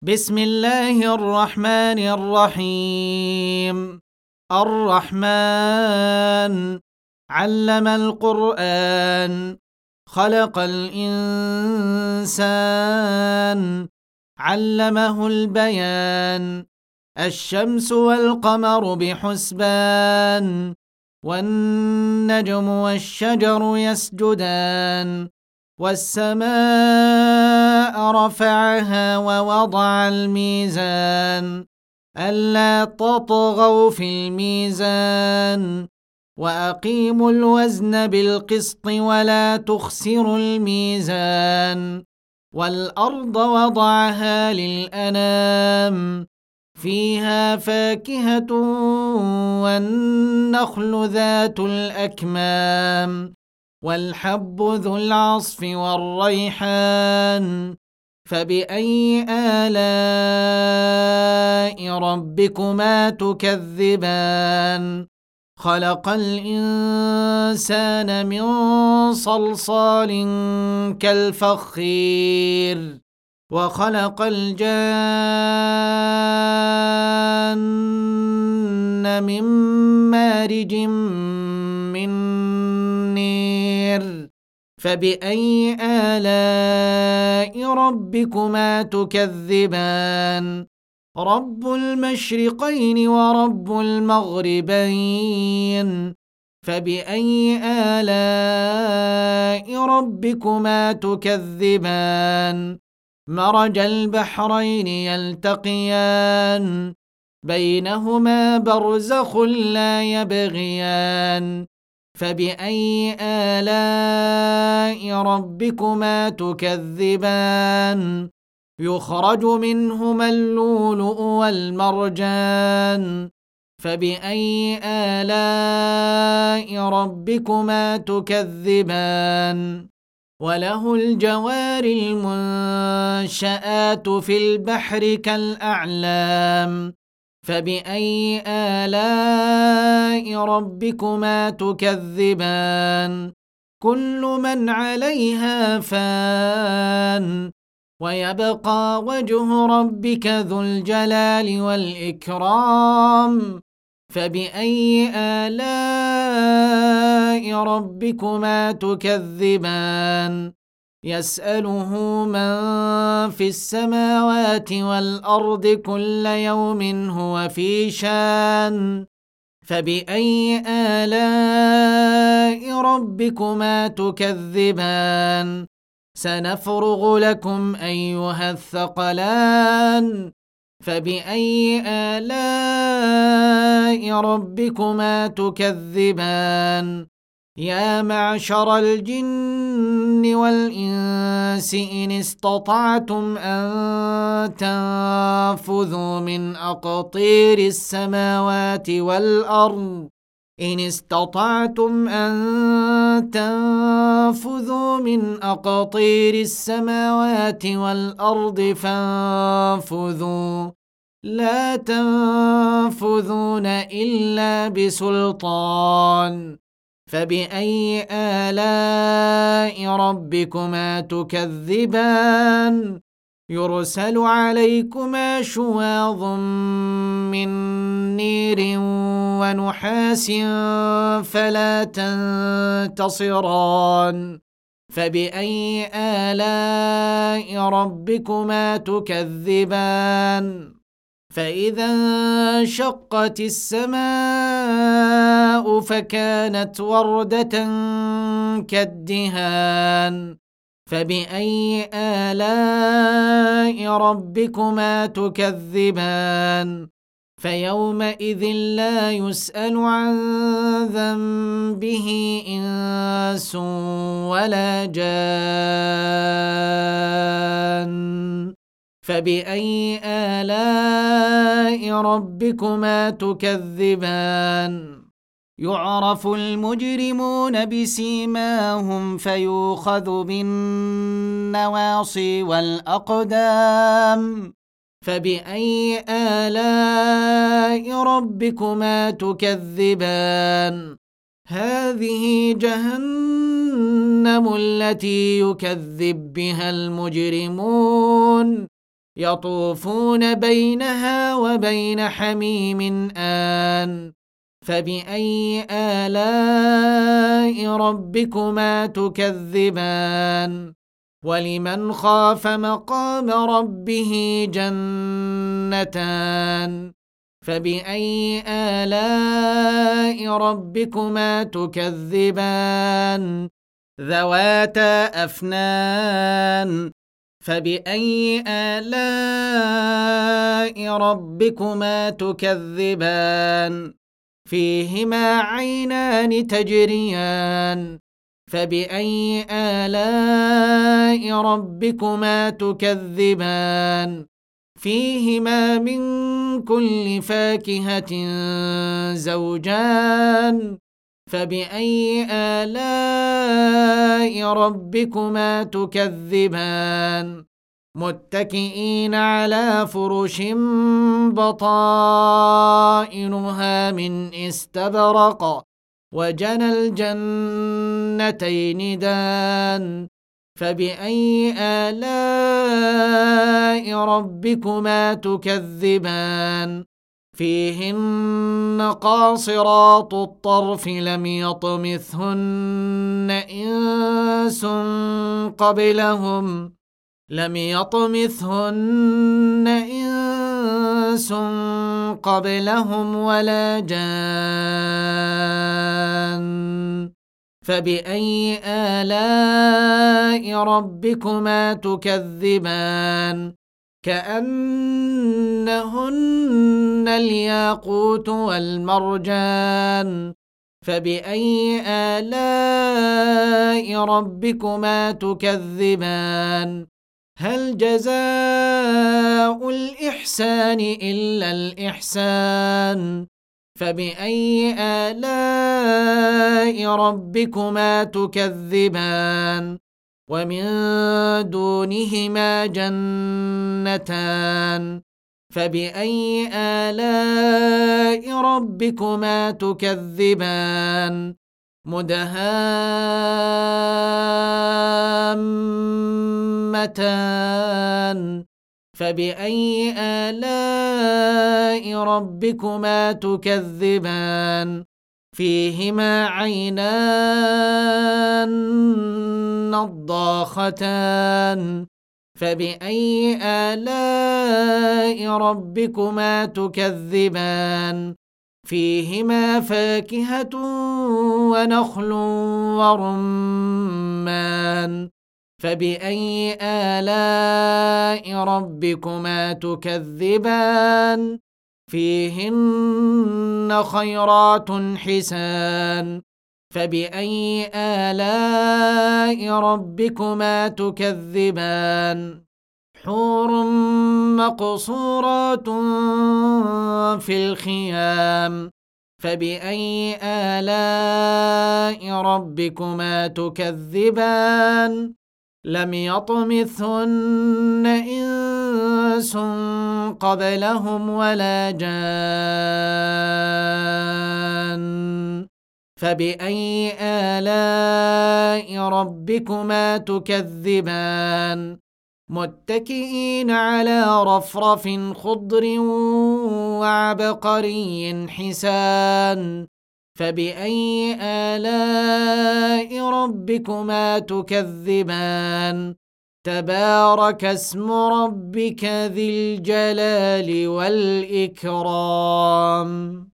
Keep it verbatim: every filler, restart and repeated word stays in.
بسم الله الرحمن الرحيم. الرحمن علم القرآن، خلق الإنسان، علمه البيان. الشمس والقمر بحسبان، والنجم والشجر يسجدان. والسماء رفعها ووضع الميزان، ألا تطغوا في الميزان، وأقيموا الوزن بالقسط ولا تخسروا الميزان. والأرض وضعها للأنام، فيها فاكهة والنخل ذات الأكمام، والحب ذو العصف والريحان. فبأي آلاء ربكما تكذبان؟ خلق الإنسان من صلصال كالفخير، وخلق الجان من مارج من نير. فبأي آلاء ربكما تكذبان؟ رب المشرقين ورب المغربين. فبأي آلاء ربكما تكذبان؟ مرج البحرين يلتقيان، بينهما برزخ لا يبغيان. فبأي آلاء ربكما تكذبان؟ يخرج منهما اللؤلؤ والمرجان. فبأي آلاء ربكما تكذبان؟ وله الجوار المنشآت في البحر كالأعلام. فبأي آلاء ربكما تكذبان؟ كل من عليها فان، ويبقى وجه ربك ذو الجلال والإكرام. فبأي آلاء ربكما تكذبان؟ يسأله من في السماوات والأرض كل يوم هو في شان. فبأي آلاء ربكما تكذبان؟ سنفرغ لكم أيها الثقلان. فبأي آلاء ربكما تكذبان؟ يا معشر الجن والإنس إن استطعتم أن تنفذوا من أقطير السماوات والأرض إن استطعتم أن تنفذوا من أقطير السماوات والأرض فانفذوا، لا تنفذون إلا بسلطان. فبأي آلاء ربكما تكذبان؟ يرسل عليكما شواظ من نير ونحاس فلا تنتصران. فبأي آلاء ربكما تكذبان؟ فإذا انشقت السماء فكانت وردة كالدهان. فبأي آلاء ربكما تكذبان؟ فيومئذ لا يسأل عن ذنبه إنس ولا جان. فبأي آلاء ربكما تكذبان؟ يعرف المجرمون بسيماهم فيؤخذ بالنواصي والأقدام. فبأي آلاء ربكما تكذبان؟ هذه جهنم التي يكذب بها المجرمون يطوفون بينها وبين حميم آن فبأي آلاء ربكما تكذبان ولمن خاف مقام ربه جنتان فبأي آلاء ربكما تكذبان ذواتا أفنان فبأي آلاء ربكما تكذبان فيهما عينان تجريان فبأي آلاء ربكما تكذبان فيهما من كل فاكهة زوجان فبأي آلاء ربكما تكذبان متكئين على فرش بطائنها من استبرق وجنى الجنتين دان فبأي آلاء ربكما تكذبان فيهن قاصرات الطرف لم يطمثهن إنس قبلهم لم يطمثهن إنس قبلهم ولا جان فبأي آلاء ربكما تكذبان كأنهن الياقوت والمرجان فبأي آلاء ربكما تكذبان هل جزاء الإحسان إلا الإحسان فبأي آلاء ربكما تكذبان ومن دونهما جنتان فبأي آلاء ربكما تكذبان مدهامتان فبأي آلاء ربكما تكذبان فيهما عينان نضاختان فبأي آلاء ربكما تكذبان فيهما فاكهة ونخل ورمان فبأي آلاء ربكما تكذبان فيهن خيرات حسان فبأي آلاء ربكما تكذبان حور مقصورات في الخيام فبأي آلاء ربكما تكذبان لم يطمثهن إنس قبلهم ولا جان فبأي آلاء ربكما تكذبان متكئين على رفرف خضر وعبقري حسان فبأي آلاء ربكما تكذبان تبارك اسم ربك ذي الجلال والإكرام.